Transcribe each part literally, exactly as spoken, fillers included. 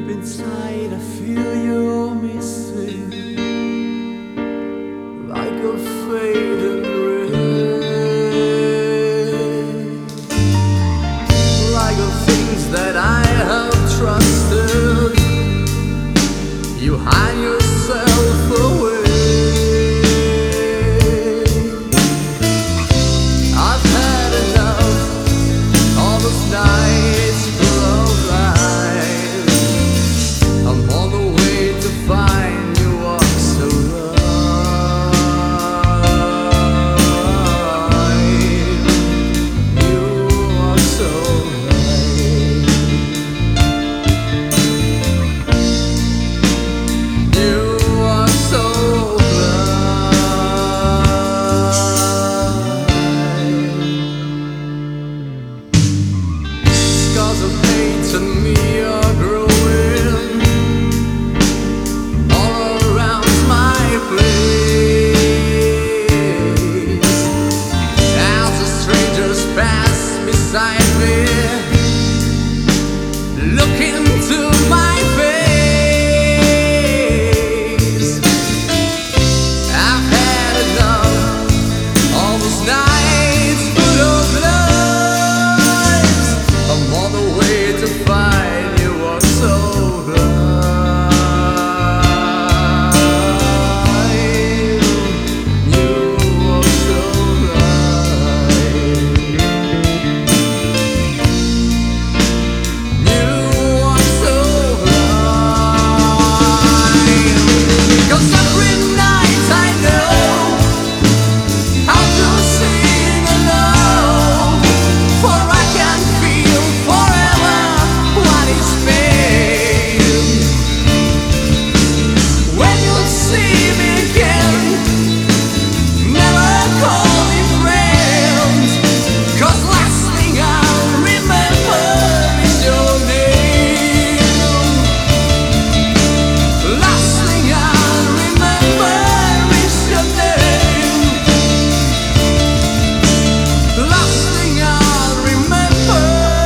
inside I feel you're missing, like a fading ring, like the things that I have trusted. You hide yourself away. I've had enough all those nights full of lies. I'm on the way to find you walk so right. You are so right. You are so right. Scars of hate and me are growing all around my place. As the strangers pass beside me, look into my face. I've had enough all those nights full of lies. I'm on the way to find you are so right. You are so right. You are so right. 'Cause every night I know how to sing alone, for I can feel forever what is pain. When you see me again, never call me friend, 'cause last thing I'll remember is your name. Last thing I'll remember is your name. Last thing I'll remember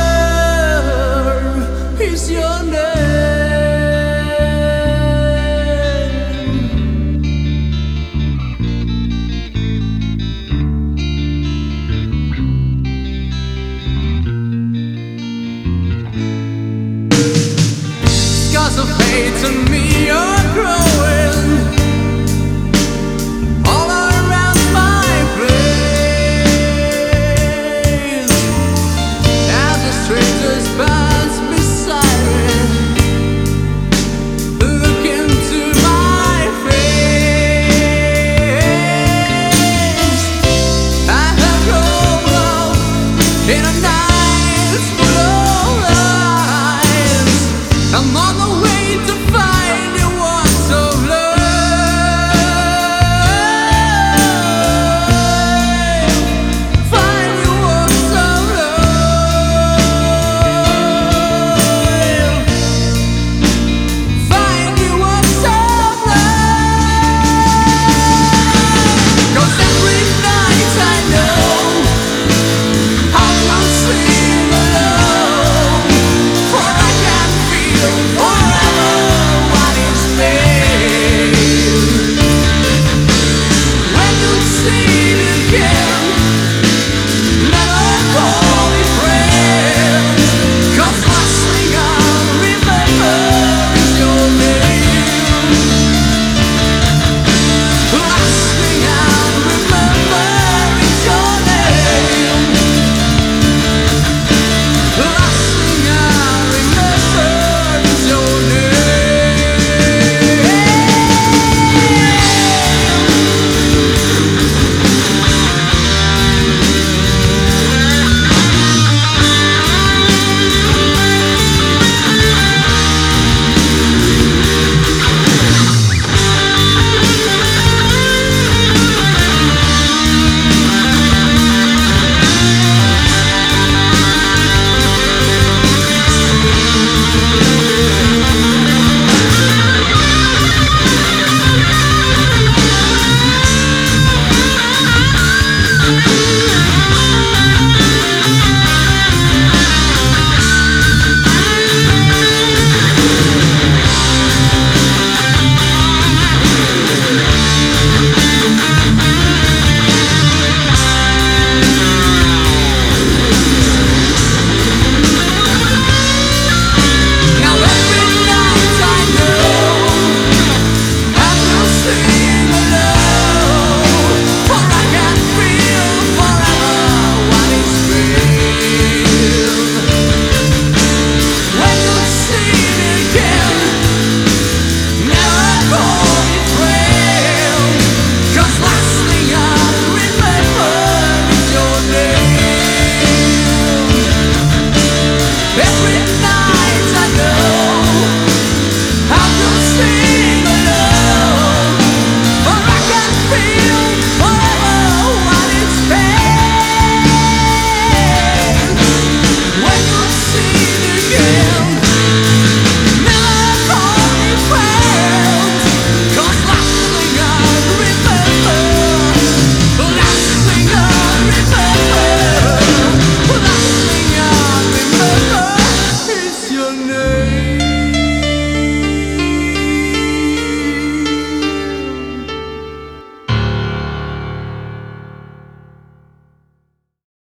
is your name. Scars of hate and me are growing all around my place. As the strangers pass beside me, look into my face. I have grown up in a night full of lies. I'm on the way